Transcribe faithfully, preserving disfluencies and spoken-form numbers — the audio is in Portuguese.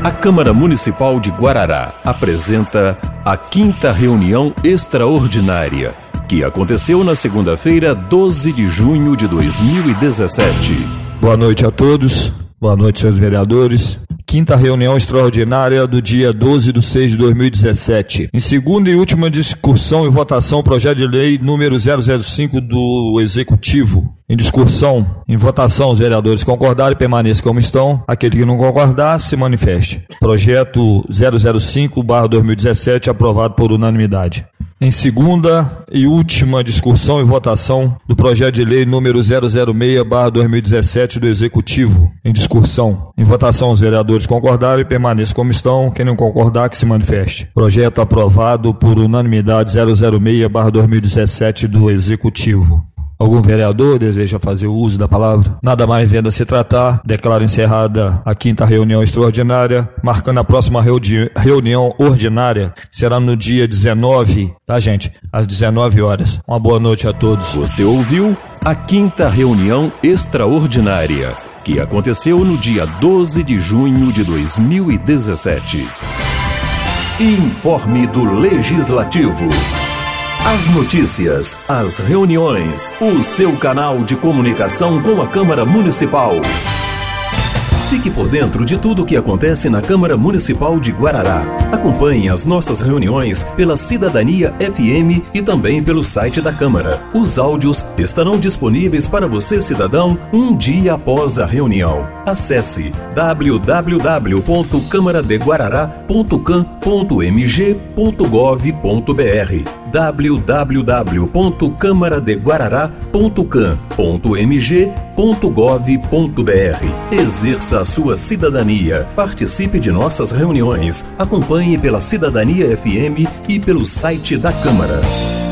A Câmara Municipal de Guarará apresenta a quinta reunião extraordinária, que aconteceu na segunda-feira, doze de junho de dois mil e dezessete. Boa noite a todos, boa noite, senhores vereadores. Quinta reunião extraordinária do dia doze de seis de dois mil e dezessete. Em segunda e última discussão e votação, projeto de lei número zero zero cinco do Executivo. Em discussão, em votação, os vereadores concordarem, permaneçam como estão. Aquele que não concordar, se manifeste. Projeto zero zero cinco barra dois mil e dezessete, aprovado por unanimidade. Em segunda e última discussão e votação do projeto de lei número zero zero seis barra dois mil e dezessete do Executivo. Em discussão, em votação, os vereadores concordarem, permaneçam como estão. Quem não concordar, que se manifeste. Projeto aprovado por unanimidade zero zero seis barra dois mil e dezessete do Executivo. Algum vereador deseja fazer o uso da palavra? Nada mais vendo a se tratar, declaro encerrada a quinta reunião extraordinária, marcando a próxima reuni- reunião ordinária, que será no dia dezenove, tá, gente? Às dezenove horas. Uma boa noite a todos. Você ouviu a quinta reunião extraordinária, que aconteceu no dia doze de junho de dois mil e dezessete. Informe do Legislativo. As notícias, as reuniões, o seu canal de comunicação com a Câmara Municipal. Fique por dentro de tudo o que acontece na Câmara Municipal de Guarará. Acompanhe as nossas reuniões pela Cidadania F M e também pelo site da Câmara. Os áudios estarão disponíveis para você, cidadão, um dia após a reunião. Acesse w w w ponto câmara de guarará ponto cam ponto m g ponto gov ponto b r w w w ponto câmara de guarará ponto cam ponto m g ponto gov ponto b r. Exerça a sua cidadania. Participe de nossas reuniões. Acompanhe pela Cidadania F M e pelo site da Câmara.